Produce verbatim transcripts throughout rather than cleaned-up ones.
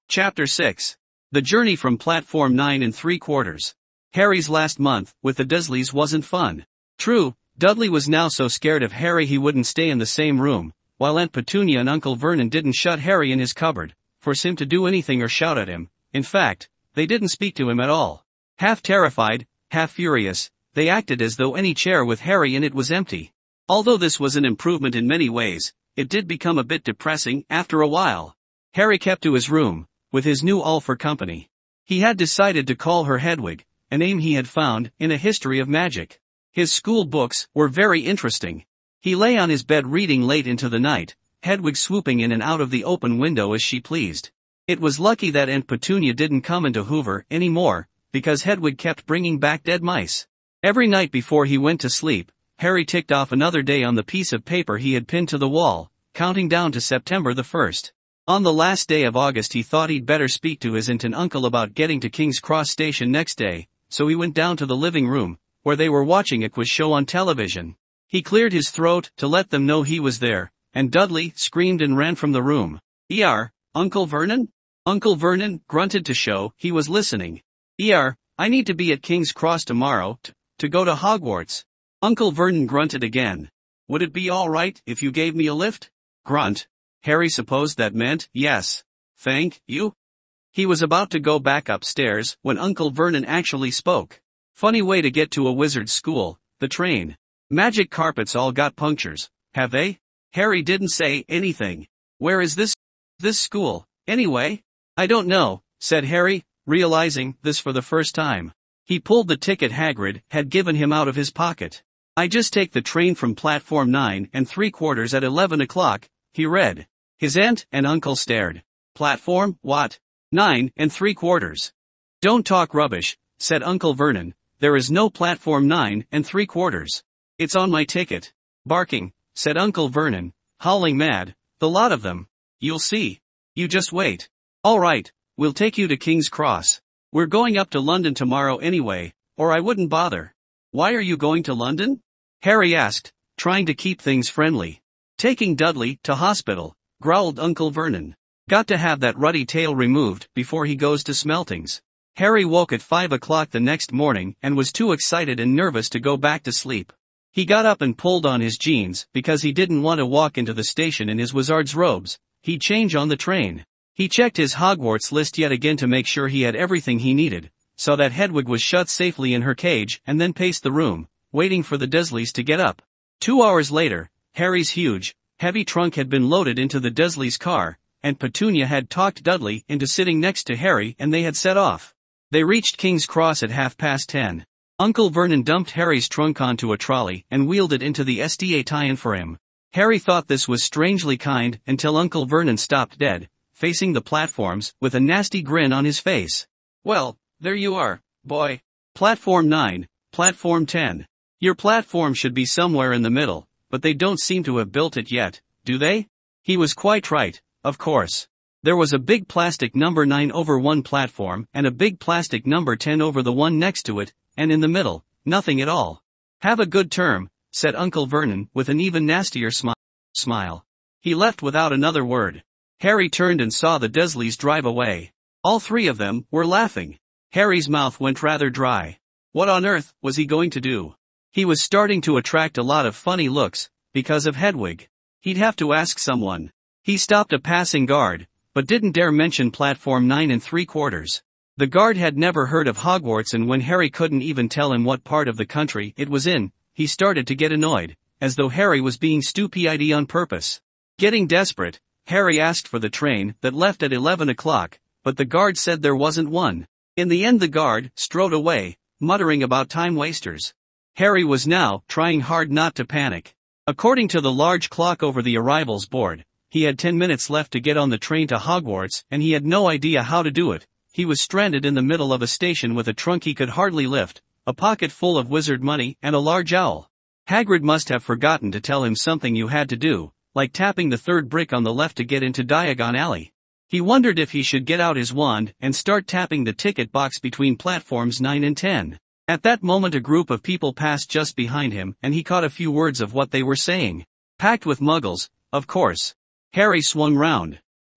Chapter six. The Journey from Platform nine and three quarters. Harry's last month with the Dursleys wasn't fun. True, Dudley was now so scared of Harry he wouldn't stay in the same room, while Aunt Petunia and Uncle Vernon didn't shut Harry in his cupboard, force him to do anything or shout at him. In fact, they didn't speak to him at all. Half terrified, half furious, they acted as though any chair with Harry in it was empty. Although this was an improvement in many ways, it did become a bit depressing after a while. Harry kept to his room, with his new all for company. He had decided to call her Hedwig, a name he had found in a history of magic. His school books were very interesting. He lay on his bed reading late into the night, Hedwig swooping in and out of the open window as she pleased. It was lucky that Aunt Petunia didn't come into Hoover anymore, because Hedwig kept bringing back dead mice. Every night before he went to sleep, Harry ticked off another day on the piece of paper he had pinned to the wall, counting down to September the first. On the last day of August he thought he'd better speak to his aunt and uncle about getting to King's Cross Station next day, so he went down to the living room, where they were watching a quiz show on television. He cleared his throat to let them know he was there, and Dudley screamed and ran from the room. "Er, Uncle Vernon?" Uncle Vernon grunted to show he was listening. "Er, I need to be at King's Cross tomorrow, t- to go to Hogwarts." Uncle Vernon grunted again. "Would it be all right if you gave me a lift?" Grunt. Harry supposed that meant, yes. "Thank you." He was about to go back upstairs when Uncle Vernon actually spoke. "Funny way to get to a wizard's school, the train. Magic carpets all got punctures, have they?" Harry didn't say anything. "Where is this, this school, anyway?" "I don't know," said Harry, realizing this for the first time. He pulled the ticket Hagrid had given him out of his pocket. "I just take the train from platform nine and three quarters at eleven o'clock, he read. His aunt and uncle stared. "Platform, what? Nine and three quarters." "Don't talk rubbish," said Uncle Vernon. "There is no platform nine and three quarters. It's on my ticket." "Barking," said Uncle Vernon, howling mad, "the lot of them. You'll see. You just wait." "All right, we'll take you to King's Cross. We're going up to London tomorrow anyway, or I wouldn't bother." "Why are you going to London?" Harry asked, trying to keep things friendly. "Taking Dudley to hospital," growled Uncle Vernon. "Got to have that ruddy tail removed before he goes to Smeltings." Harry woke at five o'clock the next morning and was too excited and nervous to go back to sleep. He got up and pulled on his jeans because he didn't want to walk into the station in his wizard's robes. He'd change on the train. He checked his Hogwarts list yet again to make sure he had everything he needed, saw that Hedwig was shut safely in her cage and then paced the room, waiting for the Dursleys to get up. Two hours later, Harry's huge, heavy trunk had been loaded into the Dursleys' car, and Petunia had talked Dudley into sitting next to Harry and they had set off. They reached King's Cross at half past ten. Uncle Vernon dumped Harry's trunk onto a trolley and wheeled it into the S D A tie-in for him. Harry thought this was strangely kind until Uncle Vernon stopped dead, facing the platforms with a nasty grin on his face. "Well, there you are, boy. Platform nine, platform ten. Your platform should be somewhere in the middle, but they don't seem to have built it yet, do they?" He was quite right, of course. There was a big plastic number nine over one platform and a big plastic number ten over the one next to it, and in the middle, nothing at all. "Have a good term," said Uncle Vernon with an even nastier smi- smile. He left without another word. Harry turned and saw the Dursleys drive away. All three of them were laughing. Harry's mouth went rather dry. What on earth was he going to do? He was starting to attract a lot of funny looks, because of Hedwig. He'd have to ask someone. He stopped a passing guard, but didn't dare mention platform nine and three quarters. The guard had never heard of Hogwarts, and when Harry couldn't even tell him what part of the country it was in, he started to get annoyed, as though Harry was being stupid on purpose. Getting desperate, Harry asked for the train that left at eleven o'clock, but the guard said there wasn't one. In the end the guard strode away, muttering about time wasters. Harry was now trying hard not to panic. According to the large clock over the arrivals board, he had ten minutes left to get on the train to Hogwarts, and he had no idea how to do it. He was stranded in the middle of a station with a trunk he could hardly lift, a pocket full of wizard money, and a large owl. Hagrid must have forgotten to tell him something you had to do, like tapping the third brick on the left to get into Diagon Alley. He wondered if he should get out his wand and start tapping the ticket box between platforms nine and ten. At that moment a group of people passed just behind him and he caught a few words of what they were saying. Packed with muggles, of course. Harry swung round.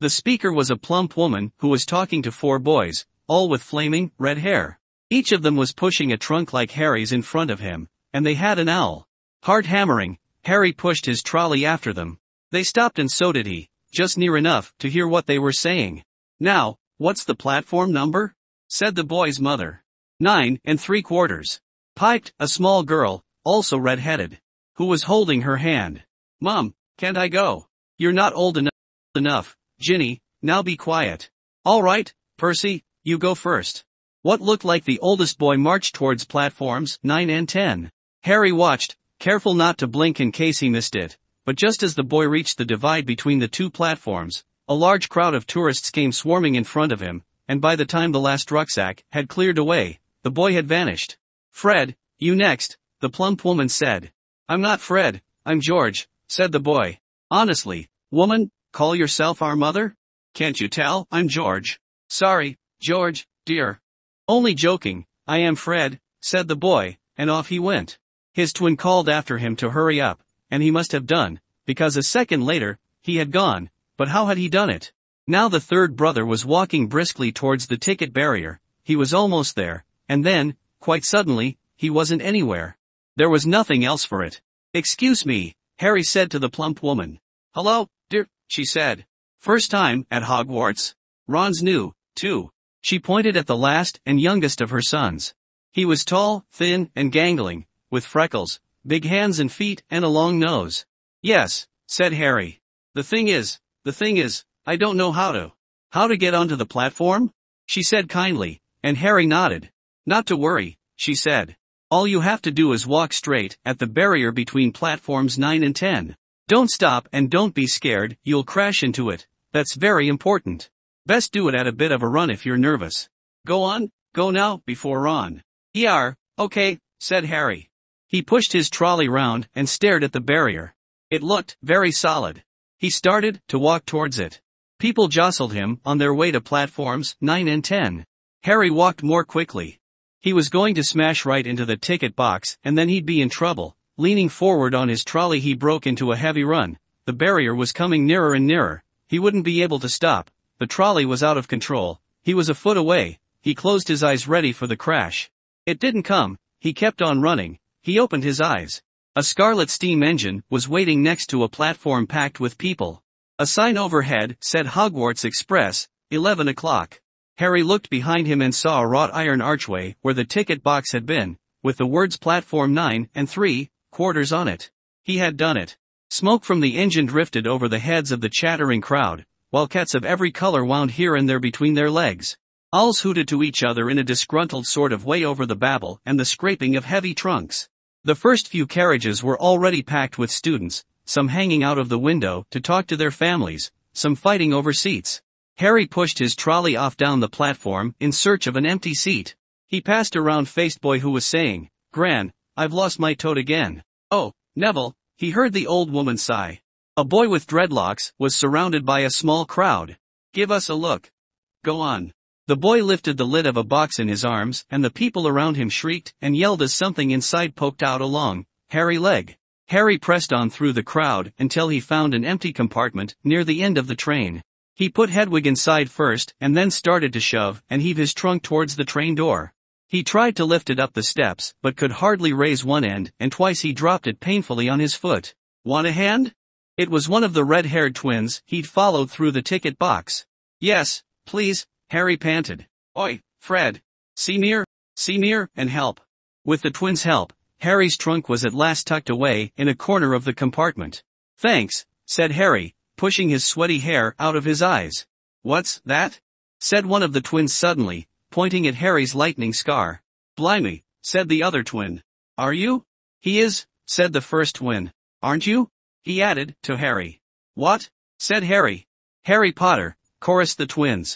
The speaker was a plump woman who was talking to four boys, all with flaming, red hair. Each of them was pushing a trunk like Harry's in front of him, and they had an owl. Hard hammering, Harry pushed his trolley after them. They stopped and so did he, just near enough to hear what they were saying. "Now, what's the platform number?" said the boy's mother. Nine and three quarters. Piped a small girl, also red-headed, who was holding her hand. "Mom, can't I go?" "You're not old enough. enough, Ginny, now be quiet." "All right, Percy, you go first." What looked like the oldest boy marched towards platforms nine and ten. Harry watched, careful not to blink in case he missed it, but just as the boy reached the divide between the two platforms, a large crowd of tourists came swarming in front of him, and by the time the last rucksack had cleared away, the boy had vanished. "Fred, you next," the plump woman said. "I'm not Fred, I'm George," said the boy. "Honestly, woman, call yourself our mother? Can't you tell I'm George?" "Sorry, George, dear. Only joking, I am Fred," said the boy, and off he went. His twin called after him to hurry up, and he must have done, because a second later, he had gone, but how had he done it? Now the third brother was walking briskly towards the ticket barrier, he was almost there, and then, quite suddenly, he wasn't anywhere. There was nothing else for it. "Excuse me," Harry said to the plump woman. "Hello, dear," she said. "First time at Hogwarts?" Ron's new, too. She pointed at the last and youngest of her sons. He was tall, thin, and gangling, with freckles, big hands and feet, and a long nose. "Yes," said Harry. The thing is, the thing is, I don't know how to. How to get onto the platform?" she said kindly, and Harry nodded. "Not to worry," she said. "All you have to do is walk straight at the barrier between platforms nine and ten. Don't stop and don't be scared, you'll crash into it. That's very important. Best do it at a bit of a run if you're nervous. Go on, go now, before Ron." "Yeah, okay," said Harry. He pushed his trolley round and stared at the barrier. It looked very solid. He started to walk towards it. People jostled him on their way to platforms nine and ten. Harry walked more quickly. He was going to smash right into the ticket box and then he'd be in trouble. Leaning forward on his trolley, he broke into a heavy run. The barrier was coming nearer and nearer. He wouldn't be able to stop. The trolley was out of control. He was a foot away. He closed his eyes ready for the crash. It didn't come. He kept on running. He opened his eyes. A scarlet steam engine was waiting next to a platform packed with people. A sign overhead said Hogwarts Express, eleven o'clock. Harry looked behind him and saw a wrought iron archway where the ticket box had been, with the words platform nine and three quarters on it. He had done it. Smoke from the engine drifted over the heads of the chattering crowd, while cats of every color wound here and there between their legs. Owls hooted to each other in a disgruntled sort of way over the babble and the scraping of heavy trunks. The first few carriages were already packed with students, some hanging out of the window to talk to their families, some fighting over seats. Harry pushed his trolley off down the platform in search of an empty seat. He passed a round-faced boy who was saying, "Gran, I've lost my toad again." "Oh, Neville," he heard the old woman sigh. A boy with dreadlocks was surrounded by a small crowd. "Give us a look." "Go on." The boy lifted the lid of a box in his arms and the people around him shrieked and yelled as something inside poked out a long, hairy leg. Harry pressed on through the crowd until he found an empty compartment near the end of the train. He put Hedwig inside first and then started to shove and heave his trunk towards the train door. He tried to lift it up the steps but could hardly raise one end and twice he dropped it painfully on his foot. "Want a hand?" It was one of the red-haired twins he'd followed through the ticket box. "Yes, please," Harry panted. "Oi, Fred. See near, see near, and help." With the twins' help, Harry's trunk was at last tucked away in a corner of the compartment. "Thanks," said Harry, pushing his sweaty hair out of his eyes. "What's that?" said one of the twins suddenly, pointing at Harry's lightning scar. "Blimey," said the other twin. "Are you?" "He is," said the first twin. "Aren't you?" he added, to Harry. "What?" said Harry. "Harry Potter," chorused the twins.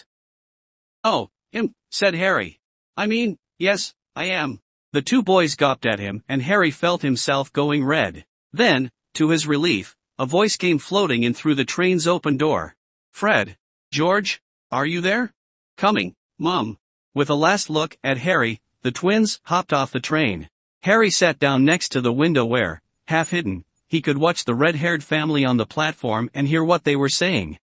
"Oh, him," said Harry. "I mean, yes, I am." The two boys gawped at him and Harry felt himself going red. Then, to his relief, a voice came floating in through the train's open door. "Fred. George. Are you there?" "Coming, Mum." With a last look at Harry, the twins hopped off the train. Harry sat down next to the window where, half hidden, he could watch the red-haired family on the platform and hear what they were saying.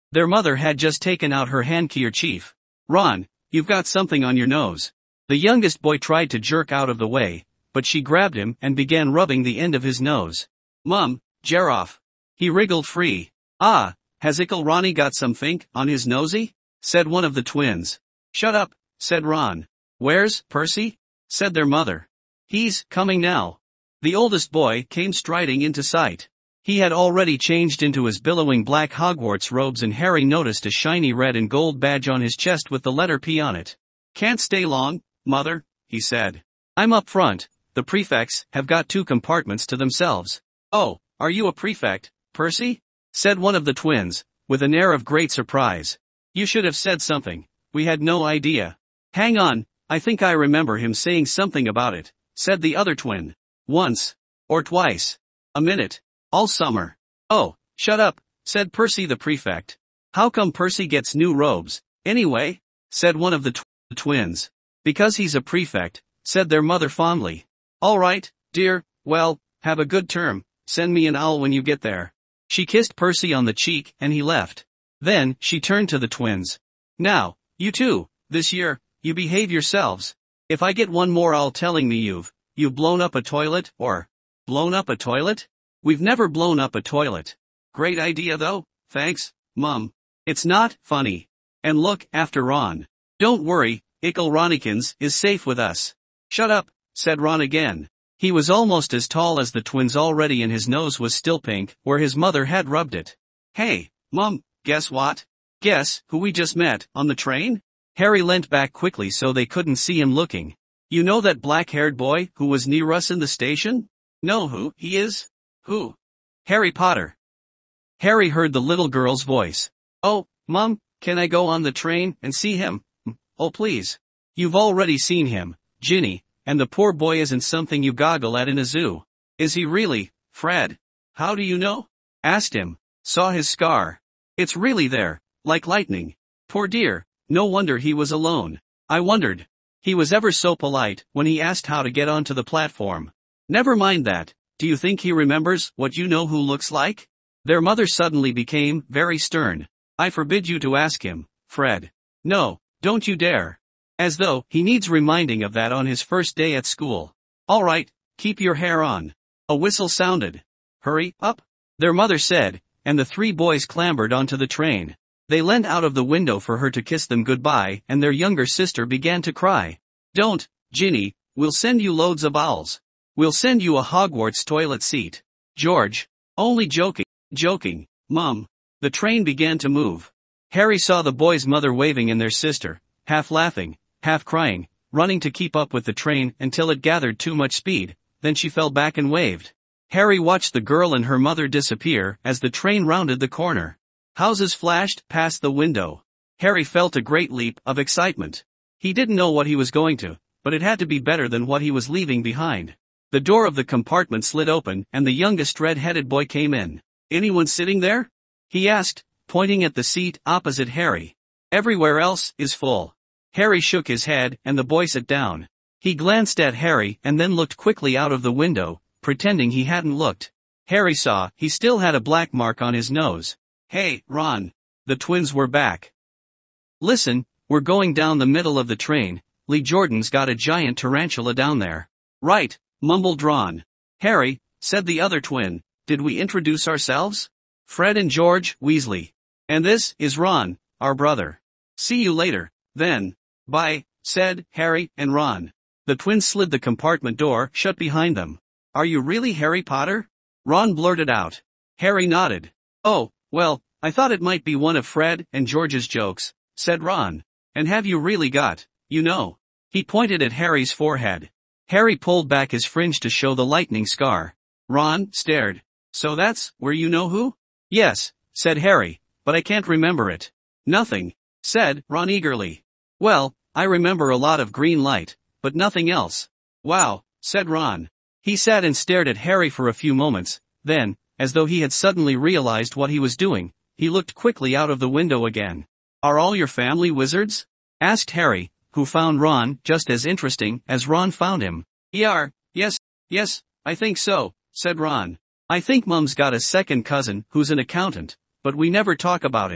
Their mother had just taken out her handkerchief. Ron, you've got something on your nose. The youngest boy tried to jerk out of the way, but she grabbed him and began rubbing the end of his nose. Mum, Jeroff. He wriggled free. Ah, has Ickle Ronnie got some fink on his nosy? Said one of the twins. Shut up, said Ron. Where's Percy? Said their mother. He's coming now. The oldest boy came striding into sight. He had already changed into his billowing black Hogwarts robes, and Harry noticed a shiny red and gold badge on his chest with the letter P on it. Can't stay long, Mother, he said. I'm up front. The prefects have got two compartments to themselves. Oh, are you a prefect, Percy? Said one of the twins, with an air of great surprise. You should have said something. We had no idea. Hang on, I think I remember him saying something about it, said the other twin. Once. Or twice. A minute. All summer. Oh, shut up, said Percy the prefect. How come Percy gets new robes, anyway? Said one of the tw- twins. Because he's a prefect, said their mother fondly. All right, dear, well, have a good term, send me an owl when you get there. She kissed Percy on the cheek and he left. Then, she turned to the twins. Now, you two, this year, you behave yourselves. If I get one more owl telling me you've, you've blown up a toilet, or, blown up a toilet? We've never blown up a toilet. Great idea though, thanks, Mum. It's not funny. And look after Ron. Don't worry, Ickle Ronnikins is safe with us. Shut up, said Ron again. He was almost as tall as the twins already, and his nose was still pink where his mother had rubbed it. Hey, Mum, guess what? Guess who we just met on the train? Harry leant back quickly so they couldn't see him looking. You know that black-haired boy who was near us in the station? Know who he is? Who? Harry Potter. Harry heard the little girl's voice. Oh, Mum, can I go on the train and see him? Oh please. You've already seen him, Ginny, and the poor boy isn't something you goggle at in a zoo. Is he really, Fred? How do you know? Asked him. Saw his scar. It's really there, like lightning. Poor dear, no wonder he was alone. I wondered. He was ever so polite when he asked how to get onto the platform. Never mind that. Do you think he remembers what you know who looks like? Their mother suddenly became very stern. I forbid you to ask him, Fred. No, don't you dare. As though he needs reminding of that on his first day at school. All right, keep your hair on. A whistle sounded. Hurry up, their mother said, and the three boys clambered onto the train. They leant out of the window for her to kiss them goodbye, and their younger sister began to cry. Don't, Ginny, we'll send you loads of owls. We'll send you a Hogwarts toilet seat. George. Only joking. Joking, Mum. The train began to move. Harry saw the boys' mother waving and their sister, half laughing, half crying, running to keep up with the train until it gathered too much speed, then she fell back and waved. Harry watched the girl and her mother disappear as the train rounded the corner. Houses flashed past the window. Harry felt a great leap of excitement. He didn't know what he was going to, but it had to be better than what he was leaving behind. The door of the compartment slid open and the youngest red-headed boy came in. Anyone sitting there? He asked, pointing at the seat opposite Harry. Everywhere else is full. Harry shook his head and the boy sat down. He glanced at Harry and then looked quickly out of the window, pretending he hadn't looked. Harry saw he still had a black mark on his nose. Hey, Ron. The twins were back. Listen, we're going down the middle of the train. Lee Jordan's got a giant tarantula down there. Right, mumbled Ron. Harry, said the other twin, did we introduce ourselves? Fred and George Weasley. And this is Ron, our brother. See you later, then. Bye, said Harry and Ron. The twins slid the compartment door shut behind them. Are you really Harry Potter? Ron blurted out. Harry nodded. Oh, well, I thought it might be one of Fred and George's jokes, said Ron. And have you really got, you know? He pointed at Harry's forehead. Harry pulled back his fringe to show the lightning scar. Ron stared. So that's where you know who? Yes, said Harry, but I can't remember it. Nothing, said Ron eagerly. Well, I remember a lot of green light, but nothing else. Wow, said Ron. He sat and stared at Harry for a few moments, then, as though he had suddenly realized what he was doing, he looked quickly out of the window again. Are all your family wizards? Asked Harry, who found Ron just as interesting as Ron found him. Yar, yes, yes, I think so, said Ron. I think Mum's got a second cousin who's an accountant, but we never talk about him.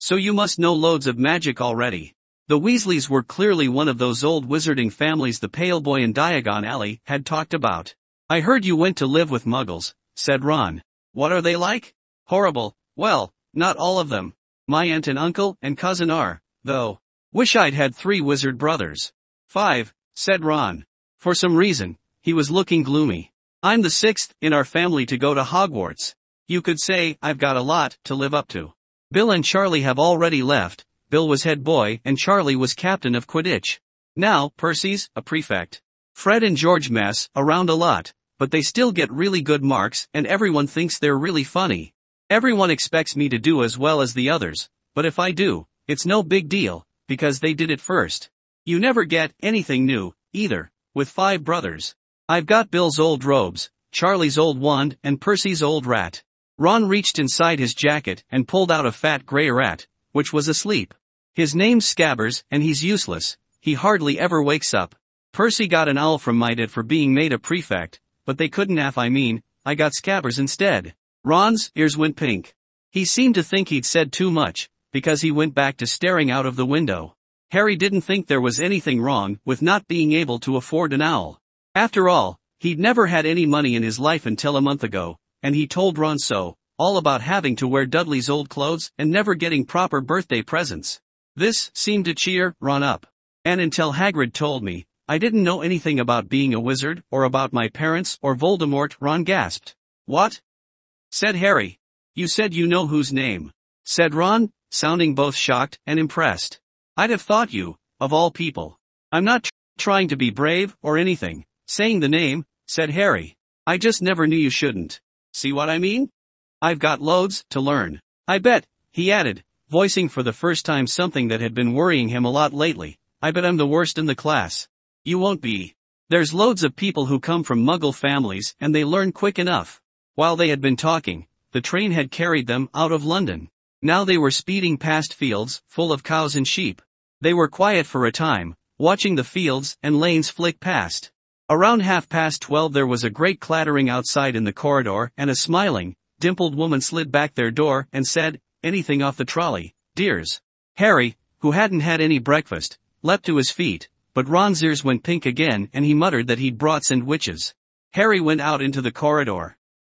So you must know loads of magic already. The Weasleys were clearly one of those old wizarding families the pale boy in Diagon Alley had talked about. I heard you went to live with Muggles, said Ron. What are they like? Horrible. Well, not all of them. My aunt and uncle and cousin are, though. Wish I'd had three wizard brothers. Five, said Ron. For some reason, he was looking gloomy. I'm the sixth in our family to go to Hogwarts. You could say I've got a lot to live up to. Bill and Charlie have already left. Bill was head boy and Charlie was captain of Quidditch. Now, Percy's a prefect. Fred and George mess around a lot, but they still get really good marks and everyone thinks they're really funny. Everyone expects me to do as well as the others, but if I do, it's no big deal, because they did it first. You never get anything new, either, with five brothers. I've got Bill's old robes, Charlie's old wand and Percy's old rat. Ron reached inside his jacket and pulled out a fat grey rat, which was asleep. His name's Scabbers and he's useless, he hardly ever wakes up. Percy got an owl from my dad for being made a prefect, but they couldn't have I mean, I got Scabbers instead. Ron's ears went pink. He seemed to think he'd said too much, because he went back to staring out of the window. Harry didn't think there was anything wrong with not being able to afford an owl. After all, he'd never had any money in his life until a month ago, and he told Ron so, all about having to wear Dudley's old clothes and never getting proper birthday presents. This seemed to cheer Ron up. And until Hagrid told me, I didn't know anything about being a wizard or about my parents or Voldemort, Ron gasped. What? Said Harry. You said you know whose name? Said Ron, sounding both shocked and impressed. I'd have thought you, of all people. I'm not tr- trying to be brave or anything, saying the name, said Harry. I just never knew you shouldn't. See what I mean? I've got loads to learn. I bet, he added, voicing for the first time something that had been worrying him a lot lately. I bet I'm the worst in the class. You won't be. There's loads of people who come from Muggle families and they learn quick enough. While they had been talking, the train had carried them out of London. Now they were speeding past fields full of cows and sheep. They were quiet for a time, watching the fields and lanes flick past. Around half past twelve there was a great clattering outside in the corridor and a smiling, dimpled woman slid back their door and said, anything off the trolley, dears. Harry, who hadn't had any breakfast, leapt to his feet, but Ron's ears went pink again and he muttered that he'd brought sandwiches. Harry went out into the corridor.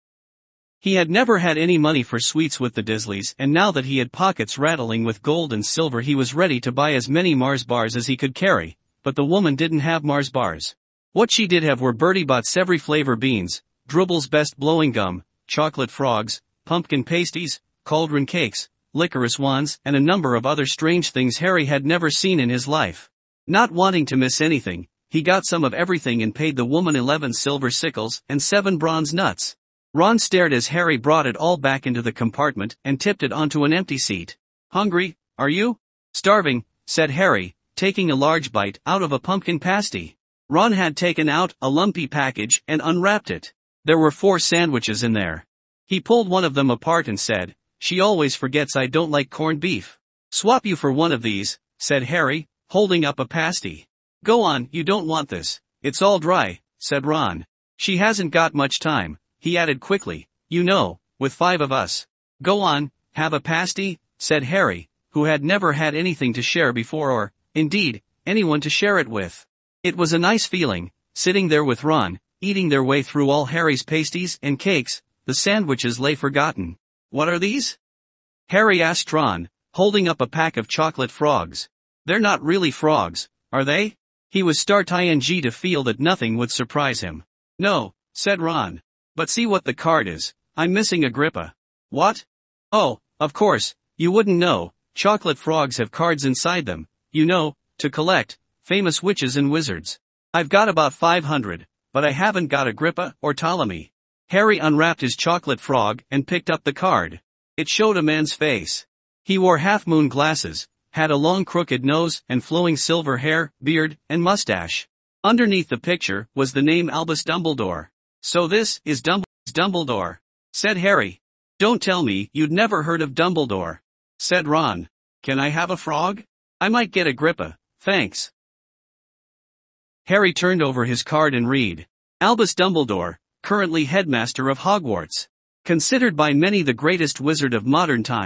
He had never had any money for sweets with the Dursleys and now that he had pockets rattling with gold and silver he was ready to buy as many Mars bars as he could carry, but the woman didn't have Mars bars. What she did have were Bertie Bott's every flavor beans, Drooble's best blowing gum, chocolate frogs, pumpkin pasties, cauldron cakes, licorice wands and a number of other strange things Harry had never seen in his life. Not wanting to miss anything, he got some of everything and paid the woman eleven silver sickles and seven bronze nuts. Ron stared as Harry brought it all back into the compartment and tipped it onto an empty seat. Hungry, are you? Starving, said Harry, taking a large bite out of a pumpkin pasty. Ron had taken out a lumpy package and unwrapped it. There were four sandwiches in there. He pulled one of them apart and said, she always forgets I don't like corned beef. Swap you for one of these, said Harry, holding up a pasty. Go on, you don't want this. It's all dry, said Ron. She hasn't got much time, he added quickly, you know, with five of us. Go on, have a pasty, said Harry, who had never had anything to share before or, indeed, anyone to share it with. It was a nice feeling, sitting there with Ron, eating their way through all Harry's pasties and cakes. The sandwiches lay forgotten. What are these? Harry asked Ron, holding up a pack of chocolate frogs. They're not really frogs, are they? He was starting to feel that nothing would surprise him. No, said Ron. But see what the card is, I'm missing Agrippa. What? Oh, of course, you wouldn't know, chocolate frogs have cards inside them, you know, to collect, famous witches and wizards. I've got about five hundred, but I haven't got Agrippa or Ptolemy. Harry unwrapped his chocolate frog and picked up the card. It showed a man's face. He wore half-moon glasses, had a long crooked nose and flowing silver hair, beard, and mustache. Underneath the picture was the name Albus Dumbledore. So this is Dumbledore, said Harry. Don't tell me you'd never heard of Dumbledore, said Ron. Can I have a frog? I might get Agrippa, thanks. Harry turned over his card and read. Albus Dumbledore, currently headmaster of Hogwarts. Considered by many the greatest wizard of modern times,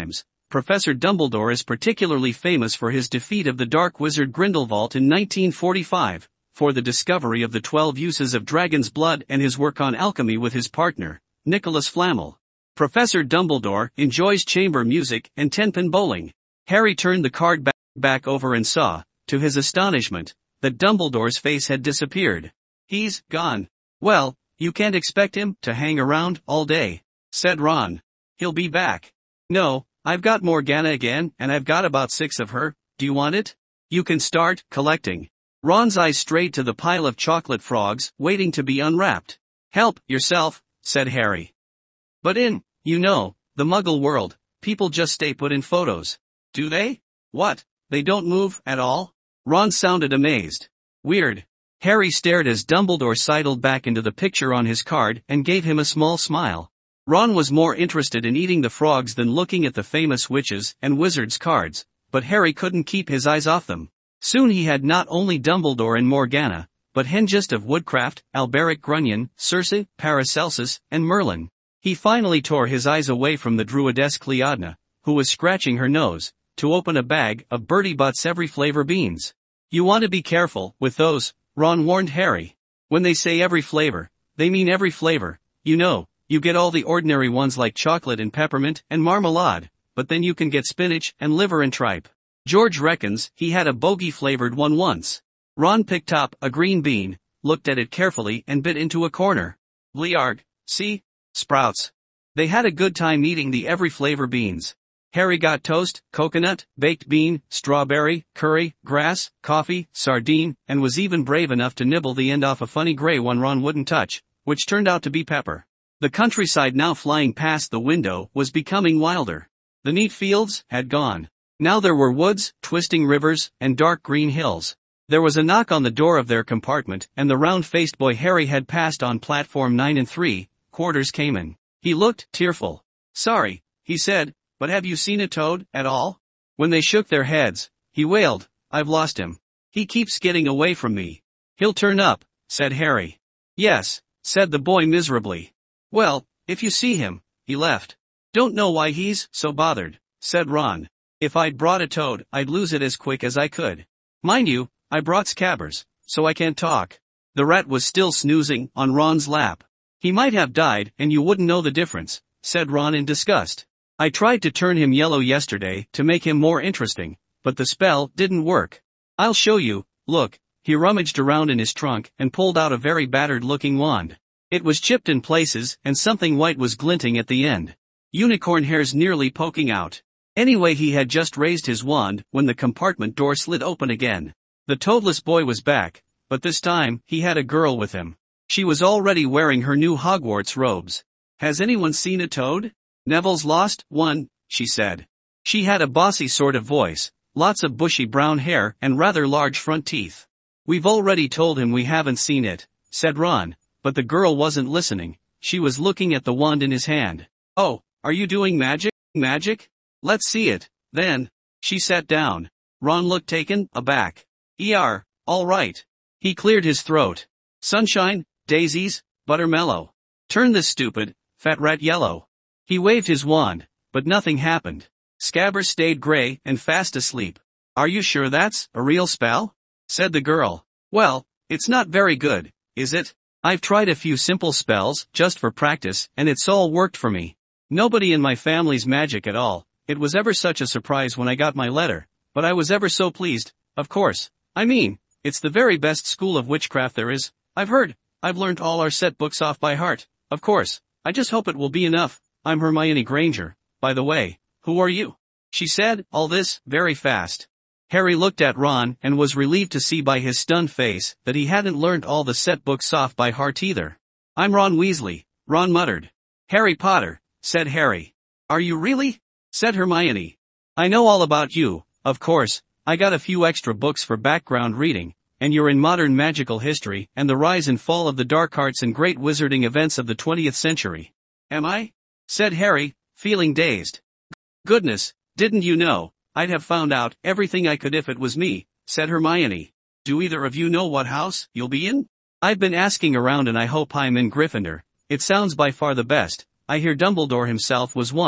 Professor Dumbledore is particularly famous for his defeat of the dark wizard Grindelwald in nineteen forty-five, for the discovery of the twelve uses of dragon's blood and his work on alchemy with his partner, Nicholas Flamel. Professor Dumbledore enjoys chamber music and ten-pin bowling. Harry turned the card back, back over and saw, to his astonishment, that Dumbledore's face had disappeared. He's gone. Well, you can't expect him to hang around all day, said Ron. He'll be back. No, I've got Morgana again, and I've got about six of her. Do you want it? You can start collecting. Ron's eyes strayed to the pile of chocolate frogs, waiting to be unwrapped. Help yourself, said Harry. But in, you know, the Muggle world, people just stay put in photos. Do they? What? They don't move at all? Ron sounded amazed. Weird. Harry stared as Dumbledore sidled back into the picture on his card and gave him a small smile. Ron was more interested in eating the frogs than looking at the famous witches and wizards cards, but Harry couldn't keep his eyes off them. Soon he had not only Dumbledore and Morgana, but Hengist of Woodcraft, Alberic Grunion, Circe, Paracelsus, and Merlin. He finally tore his eyes away from the druidess Cleodna, who was scratching her nose, to open a bag of Bertie Bott's every flavor beans. You want to be careful with those, Ron warned Harry. When they say every flavor, they mean every flavor. You know, you get all the ordinary ones like chocolate and peppermint and marmalade, but then you can get spinach and liver and tripe. George reckons he had a bogey-flavored one once. Ron picked up a green bean, looked at it carefully and bit into a corner. Blearg, see? Sprouts. They had a good time eating the every flavor beans. Harry got toast, coconut, baked bean, strawberry, curry, grass, coffee, sardine, and was even brave enough to nibble the end off a funny gray one Ron wouldn't touch, which turned out to be pepper. The countryside now flying past the window was becoming wilder. The neat fields had gone. Now there were woods, twisting rivers, and dark green hills. There was a knock on the door of their compartment, and the round-faced boy Harry had passed on platform nine and three quarters came in. He looked tearful. Sorry, he said, but have you seen a toad at all? When they shook their heads, he wailed, I've lost him. He keeps getting away from me. He'll turn up, said Harry. Yes, said the boy miserably. Well, if you see him, he left. Don't know why he's so bothered, said Ron. If I'd brought a toad, I'd lose it as quick as I could. Mind you, I brought Scabbers, so I can't talk. The rat was still snoozing on Ron's lap. He might have died and you wouldn't know the difference, said Ron in disgust. I tried to turn him yellow yesterday to make him more interesting, but the spell didn't work. I'll show you, look. He rummaged around in his trunk and pulled out a very battered-looking wand. It was chipped in places and something white was glinting at the end. Unicorn hairs nearly poking out. Anyway, he had just raised his wand when the compartment door slid open again. The toadless boy was back, but this time he had a girl with him. She was already wearing her new Hogwarts robes. Has anyone seen a toad? Neville's lost one, she said. She had a bossy sort of voice, lots of bushy brown hair and rather large front teeth. We've already told him we haven't seen it, said Ron, but the girl wasn't listening. She was looking at the wand in his hand. Oh, are you doing magic? Magic? Let's see it, then. She sat down. Ron looked taken aback. Er, all right. He cleared his throat. Sunshine, daisies, buttermellow. Turn this stupid, fat rat yellow. He waved his wand, but nothing happened. Scabbers stayed gray and fast asleep. Are you sure that's a real spell? Said the girl. Well, it's not very good, is it? I've tried a few simple spells just for practice and it's all worked for me. Nobody in my family's magic at all. It was ever such a surprise when I got my letter, but I was ever so pleased, of course. I mean, it's the very best school of witchcraft there is. I've heard. I've learned all our set books off by heart, of course. I just hope it will be enough. I'm Hermione Granger, by the way. Who are you? She said all this very fast. Harry looked at Ron and was relieved to see by his stunned face that he hadn't learned all the set books off by heart either. I'm Ron Weasley, Ron muttered. Harry Potter, said Harry. Are you really? Said Hermione. I know all about you, of course. I got a few extra books for background reading, and you're in modern magical history and the rise and fall of the dark arts and great wizarding events of the twentieth century. Am I? Said Harry, feeling dazed. Goodness, didn't you know? I'd have found out everything I could if it was me, said Hermione. Do either of you know what house you'll be in? I've been asking around and I hope I'm in Gryffindor. It sounds by far the best. I hear Dumbledore himself was one,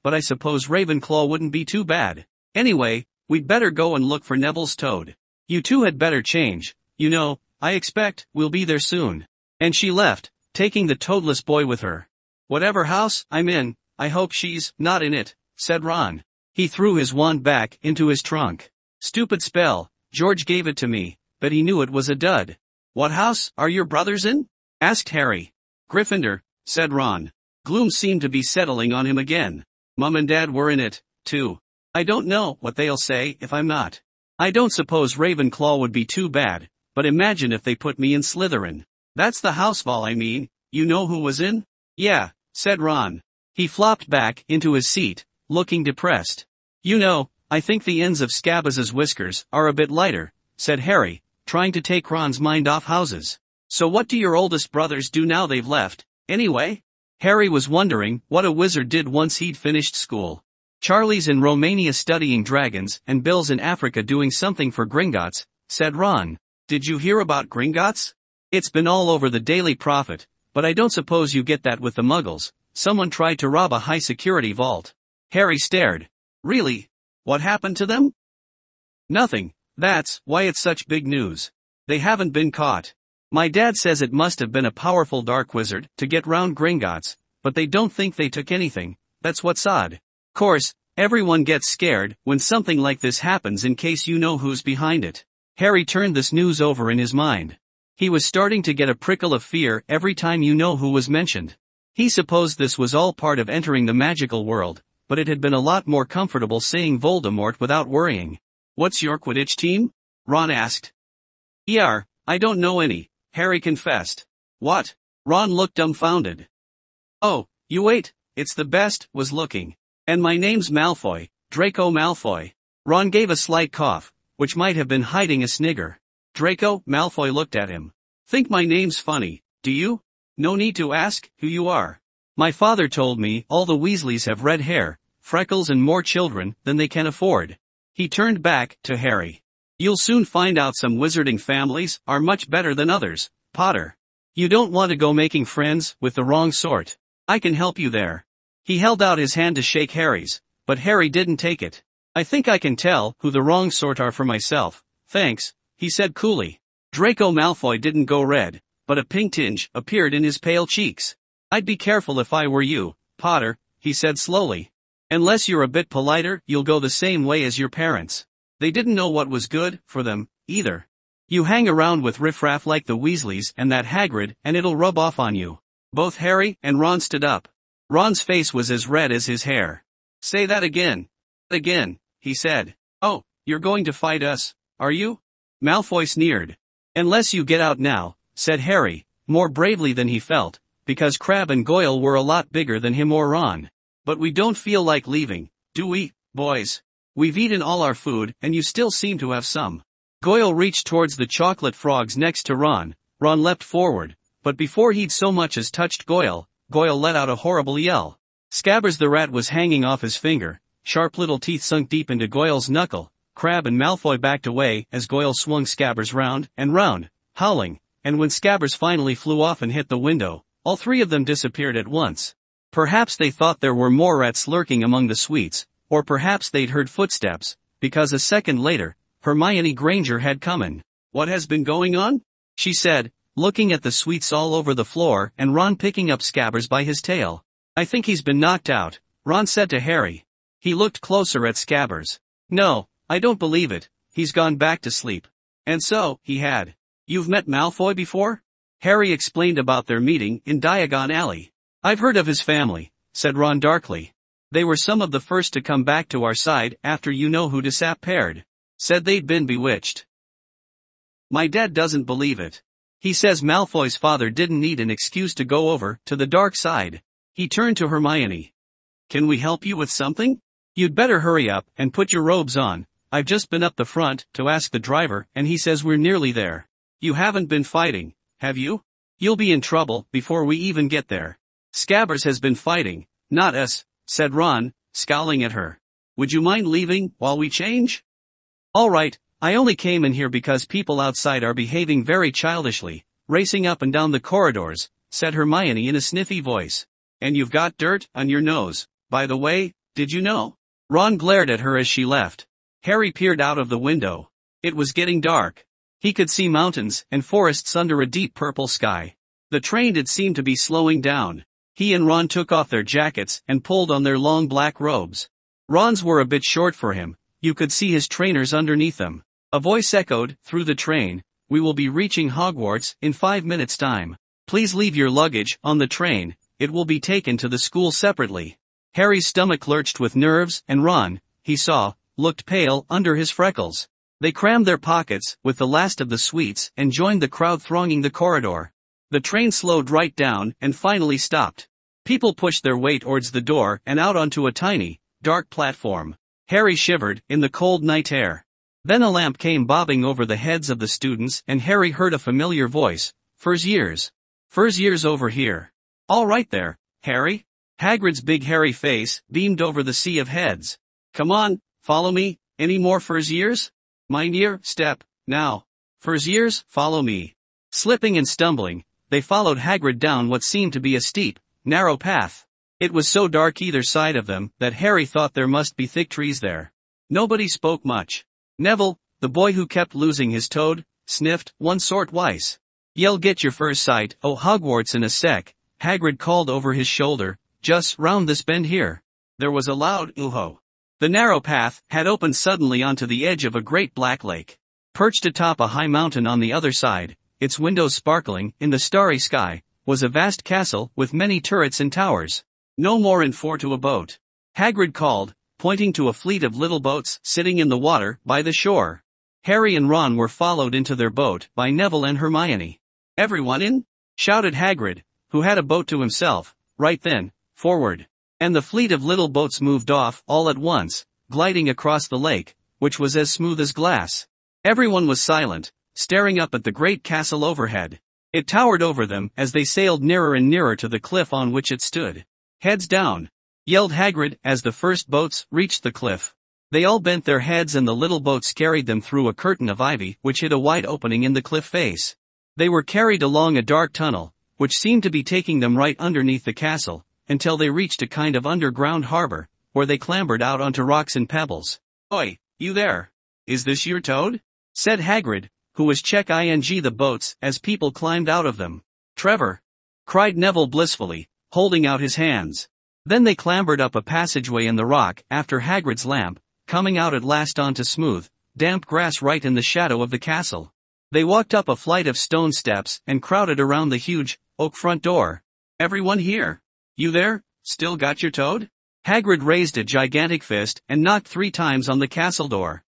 but I suppose Ravenclaw wouldn't be too bad. Anyway, we'd better go and look for Neville's toad. You two had better change, you know, I expect we'll be there soon. And she left, taking the toadless boy with her. Whatever house I'm in, I hope she's not in it, said Ron. He threw his wand back into his trunk. Stupid spell, George gave it to me, but he knew it was a dud. What house are your brothers in? Asked Harry. Gryffindor, said Ron. Gloom seemed to be settling on him again. Mum and Dad were in it, too. I don't know what they'll say if I'm not. I don't suppose Ravenclaw would be too bad, but imagine if they put me in Slytherin. That's the housefall I mean, you know who was in? Yeah, said Ron. He flopped back into his seat, looking depressed. You know, I think the ends of Scabbas's whiskers are a bit lighter, said Harry, trying to take Ron's mind off houses. So what do your oldest brothers do now they've left, anyway? Harry was wondering what a wizard did once he'd finished school. Charlie's in Romania studying dragons and Bill's in Africa doing something for Gringotts, said Ron. Did you hear about Gringotts? It's been all over the Daily Prophet, but I don't suppose you get that with the Muggles. Someone tried to rob a high-security vault. Harry stared. Really? What happened to them? Nothing. That's why it's such big news. They haven't been caught. My dad says it must have been a powerful dark wizard to get round Gringotts, but they don't think they took anything. That's what's odd. Course, everyone gets scared when something like this happens in case you know who's behind it. Harry turned this news over in his mind. He was starting to get a prickle of fear every time you know who was mentioned. He supposed this was all part of entering the magical world, but it had been a lot more comfortable saying Voldemort without worrying. What's your Quidditch team? Ron asked. E R, I don't know any, Harry confessed. What? Ron looked dumbfounded. Oh, you wait, it's the best, was looking. And my name's Malfoy, Draco Malfoy. Ron gave a slight cough, which might have been hiding a snigger. Draco Malfoy looked at him. Think my name's funny, do you? No need to ask who you are. My father told me all the Weasleys have red hair, freckles and more children than they can afford. He turned back to Harry. You'll soon find out some wizarding families are much better than others, Potter. You don't want to go making friends with the wrong sort. I can help you there. He held out his hand to shake Harry's, but Harry didn't take it. I think I can tell who the wrong sort are for myself, thanks, he said coolly. Draco Malfoy didn't go red, but a pink tinge appeared in his pale cheeks. I'd be careful if I were you, Potter, he said slowly. Unless you're a bit politer, you'll go the same way as your parents. They didn't know what was good for them, either. You hang around with riffraff like the Weasleys and that Hagrid and it'll rub off on you. Both Harry and Ron stood up. Ron's face was as red as his hair. Say that again. Again, he said. Oh, you're going to fight us, are you? Malfoy sneered. Unless you get out now, said Harry, more bravely than he felt, because Crabbe and Goyle were a lot bigger than him or Ron. But we don't feel like leaving, do we, boys? We've eaten all our food and you still seem to have some. Goyle reached towards the chocolate frogs next to Ron. Ron leapt forward, but before he'd so much as touched Goyle, Goyle let out a horrible yell. Scabbers the rat was hanging off his finger, sharp little teeth sunk deep into Goyle's knuckle. Crabbe and Malfoy backed away as Goyle swung Scabbers round and round, howling, and when Scabbers finally flew off and hit the window, all three of them disappeared at once. Perhaps they thought there were more rats lurking among the sweets, or perhaps they'd heard footsteps, because a second later, Hermione Granger had come in. What has been going on? She said, looking at the sweets all over the floor and Ron picking up Scabbers by his tail. I think he's been knocked out, Ron said to Harry. He looked closer at Scabbers. No, I don't believe it, he's gone back to sleep. And so, he had. You've met Malfoy before? Harry explained about their meeting in Diagon Alley. I've heard of his family, said Ron darkly. They were some of the first to come back to our side after you know who disappeared. Said they'd been bewitched. My dad doesn't believe it. He says Malfoy's father didn't need an excuse to go over to the dark side. He turned to Hermione. Can we help you with something? You'd better hurry up and put your robes on. I've just been up the front to ask the driver and he says we're nearly there. You haven't been fighting, have you? You'll be in trouble before we even get there. Scabbers has been fighting, not us, said Ron, scowling at her. Would you mind leaving while we change? All right, I only came in here because people outside are behaving very childishly, racing up and down the corridors, said Hermione in a sniffy voice. And you've got dirt on your nose, by the way, Did you know? Ron glared at her as she left. Harry peered out of the window. It was getting dark. He could see mountains and forests under a deep purple sky. The train did seem to be slowing down. He and Ron took off their jackets and pulled on their long black robes. Ron's were a bit short for him. You could see his trainers underneath them. A voice echoed through the train, "We will be reaching Hogwarts in five minutes' time. Please leave your luggage on the train, it will be taken to the school separately." Harry's stomach lurched with nerves, and Ron, he saw, looked pale under his freckles. They crammed their pockets with the last of the sweets and joined the crowd thronging the corridor. The train slowed right down and finally stopped. People pushed their way towards the door and out onto a tiny, dark platform. Harry shivered in the cold night air. Then a lamp came bobbing over the heads of the students and Harry heard a familiar voice, "Fur's years. Fur's years over here." "All right there, Harry." Hagrid's big hairy face beamed over the sea of heads. "Come on, follow me, any more Fur's years? Mind your step, now. Fur's years, follow me." Slipping and stumbling, they followed Hagrid down what seemed to be a steep, narrow path. It was so dark either side of them that Harry thought there must be thick trees there. Nobody spoke much. Neville, the boy who kept losing his toad, sniffed one sort twice. "You'll get your first sight o' Hogwarts in a sec," Hagrid called over his shoulder, "just round this bend here." There was a loud ooh-ho. The narrow path had opened suddenly onto the edge of a great black lake. Perched atop a high mountain on the other side, its windows sparkling in the starry sky, was a vast castle with many turrets and towers. "No more in for to a boat," Hagrid called, pointing to a fleet of little boats sitting in the water by the shore. Harry and Ron were followed into their boat by Neville and Hermione. "Everyone in?" shouted Hagrid, who had a boat to himself. Right then, forward. And the fleet of little boats moved off all at once, gliding across the lake, which was as smooth as glass. Everyone was silent, staring up at the great castle overhead. It towered over them as they sailed nearer and nearer to the cliff on which it stood. "Heads down!" yelled Hagrid as the first boats reached the cliff. They all bent their heads and the little boats carried them through a curtain of ivy which hid a wide opening in the cliff face. They were carried along a dark tunnel, which seemed to be taking them right underneath the castle, until they reached a kind of underground harbor, where they clambered out onto rocks and pebbles. "Oi, you there! Is this your toad?" said Hagrid, who was checking the boats as people climbed out of them. "Trevor!" cried Neville blissfully, holding out his hands. Then they clambered up a passageway in the rock after Hagrid's lamp, coming out at last onto smooth, damp grass right in the shadow of the castle. They walked up a flight of stone steps and crowded around the huge, oak front door. "Everyone here? You there, still got your toad?" Hagrid raised a gigantic fist and knocked three times on the castle door.